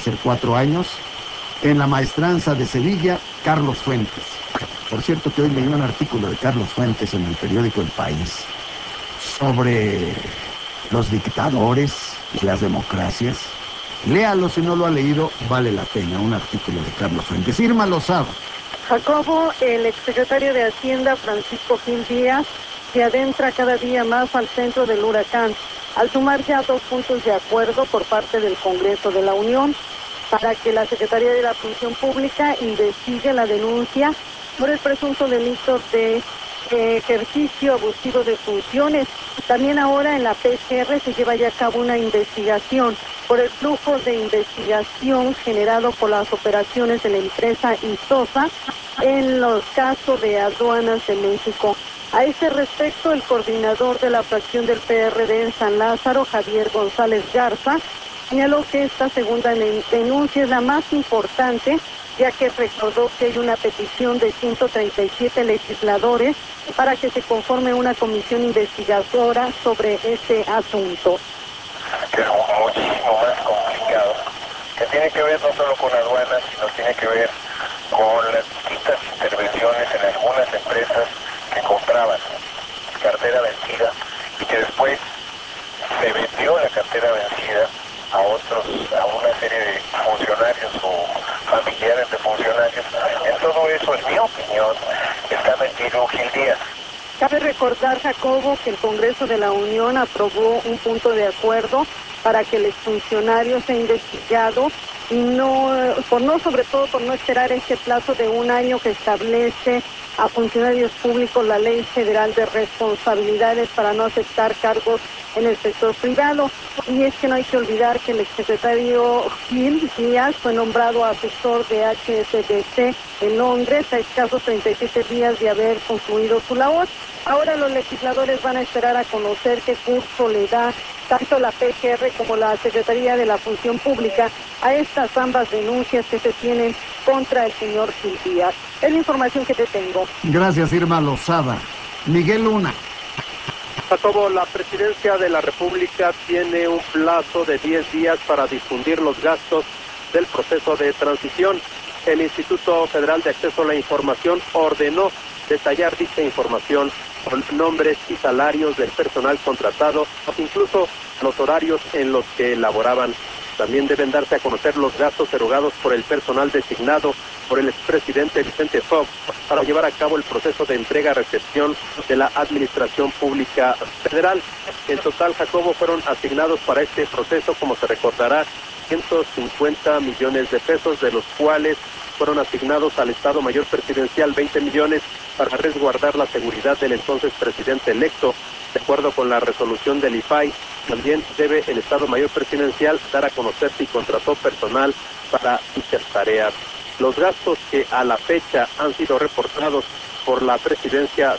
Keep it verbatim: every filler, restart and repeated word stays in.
ser cuatro años. En la maestranza de Sevilla, Carlos Fuentes. Por cierto que hoy leí un artículo de Carlos Fuentes en el periódico El País sobre los dictadores y las democracias. Léalo si no lo ha leído, vale la pena, un artículo de Carlos Fuentes. Irma Lozada. Jacobo, el exsecretario de Hacienda, Francisco Gil Díaz, se adentra cada día más al centro del huracán, al sumar ya dos puntos de acuerdo por parte del Congreso de la Unión para que la Secretaría de la Función Pública investigue la denuncia por el presunto delito de eh, ejercicio abusivo de funciones. También ahora en la P G R se lleva ya a cabo una investigación por el flujo de investigación generado por las operaciones de la empresa Isosa en los casos de aduanas de México. A ese respecto, el coordinador de la fracción del P R D en San Lázaro, Javier González Garza, señaló que esta segunda denuncia es la más importante, ya que recordó que hay una petición de ciento treinta y siete legisladores para que se conforme una comisión investigadora sobre este asunto. Que es muchísimo más complicado, que tiene que ver no solo con aduanas, sino tiene que ver con las distintas intervenciones en algunas empresas que compraban cartera vencida y que después se vendió la cartera vencida a otros, a una serie de funcionarios o familiares de funcionarios. En todo eso, en mi opinión, está metido Gil Díaz. Cabe recordar, Jacobo, que el Congreso de la Unión aprobó un punto de acuerdo para que el exfuncionario sea investigado y no, por no, sobre todo por no esperar este plazo de un año que establece a funcionarios públicos la Ley Federal de Responsabilidades para no aceptar cargos en el sector privado. Y es que no hay que olvidar que el exsecretario Gil Díaz fue nombrado asesor de H S B C en Londres a escasos treinta y siete días de haber concluido su labor. Ahora los legisladores van a esperar a conocer qué curso le da tanto la P G R como la Secretaría de la Función Pública a estas ambas denuncias que se tienen contra el señor Gil Díaz. Es la información que te tengo. Gracias, Irma Lozada. Miguel Luna. Jacobo, la Presidencia de la República tiene un plazo de diez días para difundir los gastos del proceso de transición. El Instituto Federal de Acceso a la Información ordenó detallar dicha información con nombres y salarios del personal contratado, incluso los horarios en los que laboraban. También deben darse a conocer los gastos erogados por el personal designado por el expresidente Vicente Fox para llevar a cabo el proceso de entrega-recepción de la Administración Pública Federal. En total, Jacobo, fueron asignados para este proceso, como se recordará, ciento cincuenta millones de pesos, de los cuales fueron asignados al Estado Mayor Presidencial veinte millones para resguardar la seguridad del entonces presidente electo. De acuerdo con la resolución del I F A I, también debe el Estado Mayor Presidencial dar a conocer si contrató personal para dichas tareas. Los gastos que a la fecha han sido reportados por la Presidencia